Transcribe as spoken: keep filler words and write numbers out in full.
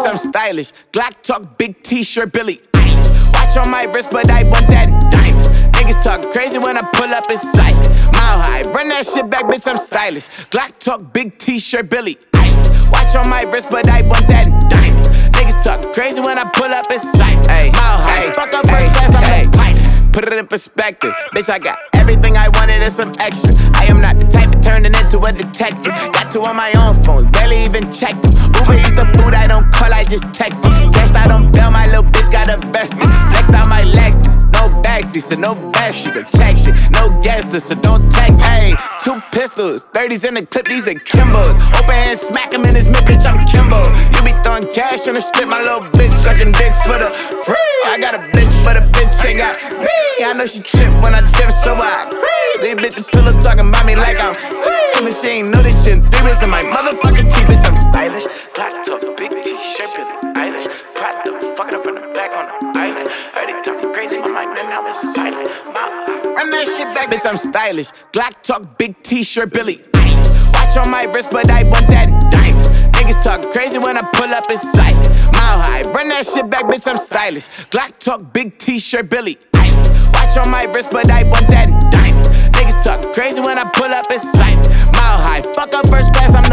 bitch, I'm stylish. Glock talk, big t-shirt, Billie Eilish. Watch on my wrist, but I want that diamond. Niggas talk crazy when I pull up in sight. Mile high, run that shit back, bitch, I'm stylish. Glock talk, big t-shirt, Billie Eilish. Watch on my wrist, but I want that diamond. Niggas talk crazy when I pull up in sight. Ay, mile high, fuck up first class, I'm the pilot. Put it in perspective, bitch, I got everything I wanted and some extra. I am not the type of turning into a detective. Got two on my own phone, barely even checked them. Uber Eats the food, I don't call, I just text it. Cashed out on bail, my little bitch got invested. Flexed out my Lexus, no backseat, so no besties. I checked it, no guest list, so don't text. Hey, two pistols, thirties in the clip, these are Kimbos. Open hand, smack him in his mid, bitch, I'm Kimbo. You be throwing cash on the strip, my little bitch sucking dick for the free. I got a bitch, but a bitch ain't got me. I know she trip when I dip, so I creep. These bitches pillow talking about me like I'm sleeping. She ain't know this shit in three weeks in my motherfucking teeth, bitch, I'm stylish. Black top, big t-shirt, Billie Eilish. Pride the fucking up from the back on the island. Heard they talking crazy, my mind and now it's silent. Run that shit back, bitch, I'm stylish. Glock talk, big t-shirt, Billie Eilish. Watch on my wrist, but I want that diamond. Niggas talk crazy when I pull up in sight. Mile high, run that shit back, bitch, I'm stylish. Glock talk, big t-shirt, Billie Eilish. Watch on my wrist, but I want that diamond. Niggas talk crazy when I pull up in sight. Mile high, fuck up first class, I'm